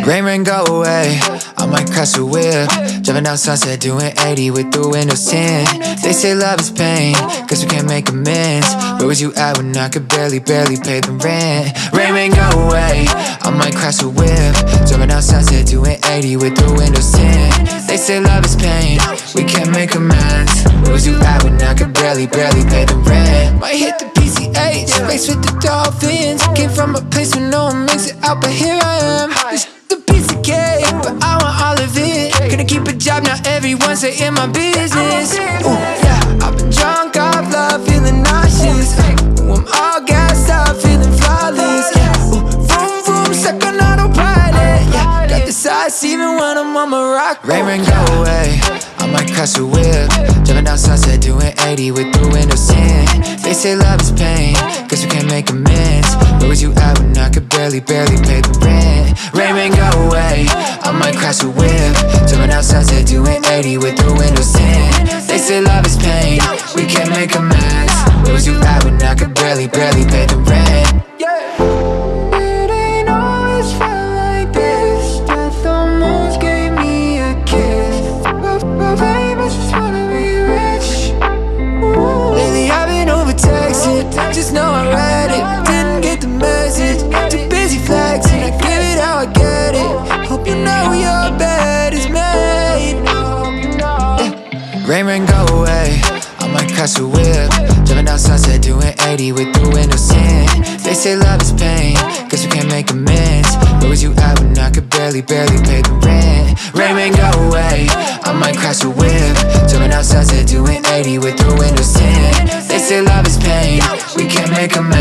Rain, rain, go away, I might crash a whip. Driving down Sunset, doing 80 with the windows tint. They say love is pain, cause we can't make amends. Where was you at when I could barely pay the rent? Rain, rain, go away, I might crash a whip. Driving down Sunset, doing 80 with the windows tint. They say love is pain, we can't make amends. Where was you at when I could barely pay the rent? Might hit the PCH, race with the dolphins. Came from a place where no one makes it out, but here I am. This is a piece of cake, but I want all of it. Gonna keep a job, now everyone's in my business. Ooh, yeah, I've been drunk off love, feeling nauseous. Ooh, I'm all gassed up, feeling flawless. Yeah, ooh, vroom vroom, stuck on autopilot. Yeah, got the sauce even when I'm on my rock. Rain, rain, go away, I might crash a whip. Driving down Sunset, doing 80 with the windows tint. They say love is pain, cause we can't make amends. Where was you at when I could barely pay the rent? Rain, rain, go away, I might crash a whip. Driving down Sunset, doing 80 with the windows tint. They say love is pain, we can't make amends. Where was you at when I could barely pay the rent? It ain't always felt like this, that the moons gave me a kiss. But baby, just wanna be rich. Ooh. Lately I've been overtexting, just know I read it. Didn't get the message, too busy flexing. I give it how I get it. Hope you know your bed is made. Yeah. Rain, rain, go away, I might crash a whip. Driving down Sunset, doing 80 with the windows tint. They say love is pain, cause we can't make amends. Where was you at when I could barely pay the rent? Rain, rain, go away, I might crash a whip. Driving down Sunset, doing 80 with the windows tint. They say love is pain, we can't make amends.